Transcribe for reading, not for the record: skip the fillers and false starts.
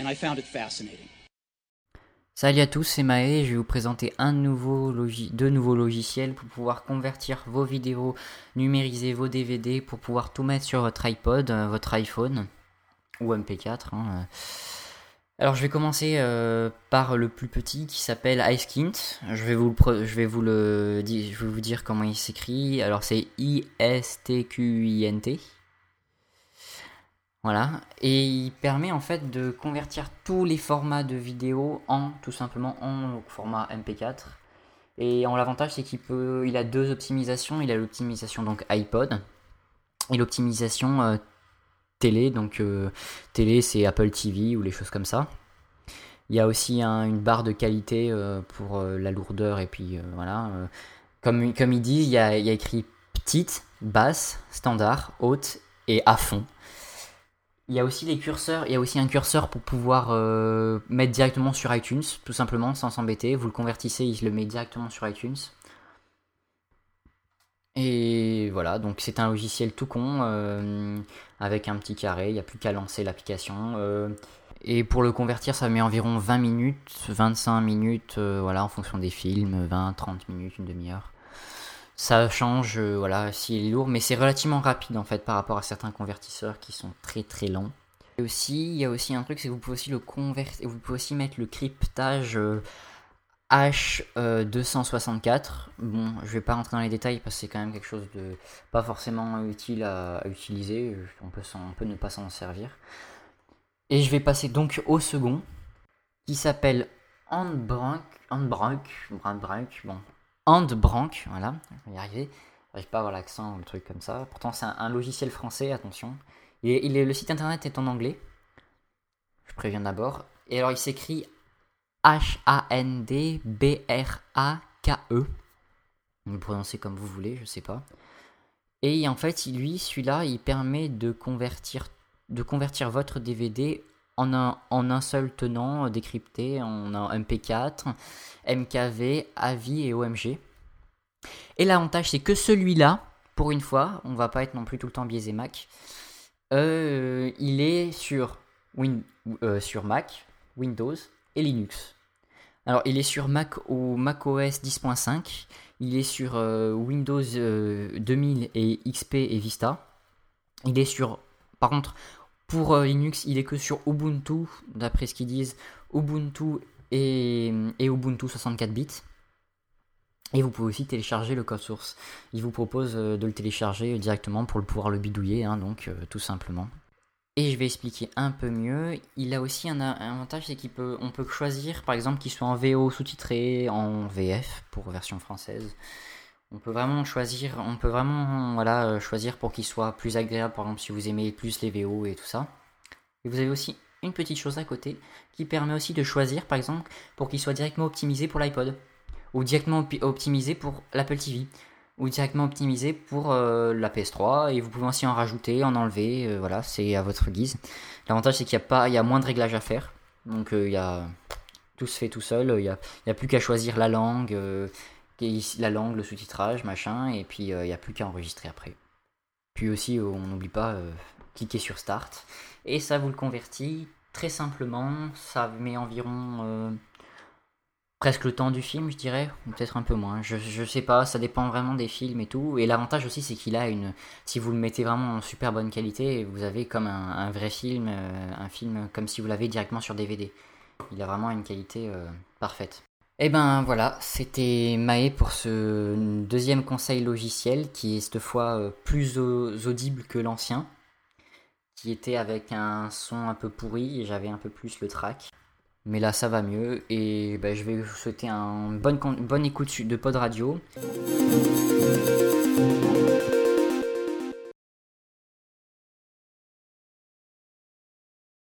I found it fascinating. Salut à tous, c'est Maë, je vais vous présenter deux nouveaux logiciels pour pouvoir convertir vos vidéos, numériser vos DVD, pour pouvoir tout mettre sur votre iPod, votre iPhone ou MP4. Alors je vais commencer par le plus petit qui s'appelle iSquint. Je vais vous dire comment il s'écrit. Alors c'est ISTQINT. Voilà, et il permet en fait de convertir tous les formats de vidéo tout simplement en format MP4. Et l'avantage c'est il a deux optimisations. Il a l'optimisation donc iPod et l'optimisation télé. Donc télé c'est Apple TV ou les choses comme ça. Il y a aussi une barre de qualité pour la lourdeur et puis voilà. Comme ils disent, il y a écrit petite, basse, standard, haute et à fond. Il y a aussi un curseur pour pouvoir mettre directement sur iTunes, tout simplement, sans s'embêter. Vous le convertissez, il le met directement sur iTunes. Et voilà, donc c'est un logiciel tout con, avec un petit carré, il n'y a plus qu'à lancer l'application. Et pour le convertir, ça met environ 20 minutes, 25 minutes, voilà, en fonction des films, 20, 30 minutes, une demi-heure. Ça change, voilà, s'il est lourd, mais c'est relativement rapide en fait par rapport à certains convertisseurs qui sont très très lents. Et aussi, il y a aussi un truc, c'est que vous pouvez aussi vous pouvez aussi mettre le cryptage H264. Bon, je vais pas rentrer dans les détails parce que c'est quand même quelque chose de pas forcément utile à utiliser. On peut ne pas s'en servir. Et je vais passer donc au second, qui s'appelle Handbrake, voilà, je vais y arriver. J'arrive pas à avoir l'accent ou le truc comme ça. Pourtant, c'est un logiciel français, attention. Le site internet est en anglais. Je préviens d'abord. Et alors, il s'écrit Handbrake. Vous le prononcez comme vous voulez, je sais pas. Et en fait, celui-là, il permet de convertir votre DVD en un seul tenant décrypté en MP4, MKV, AVI et OMG. Et l'avantage, c'est que celui-là, pour une fois, on va pas être non plus tout le temps biaisé Mac, il est sur Mac, Windows et Linux. Alors, il est sur Mac ou macOS 10.5, il est sur Windows 2000 et XP et Vista. Il est par contre, pour Linux, il est que sur Ubuntu, d'après ce qu'ils disent, Ubuntu et Ubuntu 64 bits. Et vous pouvez aussi télécharger le code source. Il vous propose de le télécharger directement pour pouvoir le bidouiller, donc tout simplement. Et je vais expliquer un peu mieux. Il a aussi un avantage, c'est on peut choisir, par exemple, qu'il soit en VO sous-titré, en VF pour version française. On peut vraiment choisir pour qu'il soit plus agréable, par exemple si vous aimez plus les VO et tout ça. Et vous avez aussi une petite chose à côté qui permet aussi de choisir, par exemple, pour qu'il soit directement optimisé pour l'iPod, ou directement optimisé pour l'Apple TV, ou directement optimisé pour la PS3, et vous pouvez aussi en rajouter, en enlever, voilà, c'est à votre guise. L'avantage c'est qu'il y a moins de réglages à faire, donc tout se fait tout seul, il n'y a plus qu'à choisir la langue, le sous-titrage, machin, et puis il n'y a plus qu'à enregistrer après. Puis aussi, on n'oublie pas, cliquer sur Start, et ça vous le convertit très simplement. Ça met environ presque le temps du film, je dirais, ou peut-être un peu moins, je sais pas, ça dépend vraiment des films et tout. Et l'avantage aussi, c'est qu'il a si vous le mettez vraiment en super bonne qualité, vous avez comme un vrai film, un film comme si vous l'avez directement sur DVD. Il a vraiment une qualité parfaite. Et ben voilà, c'était Maë pour ce deuxième conseil logiciel qui est cette fois plus audible que l'ancien, qui était avec un son un peu pourri et j'avais un peu plus le track. Mais là ça va mieux et je vais vous souhaiter une bonne écoute de Pod Radio.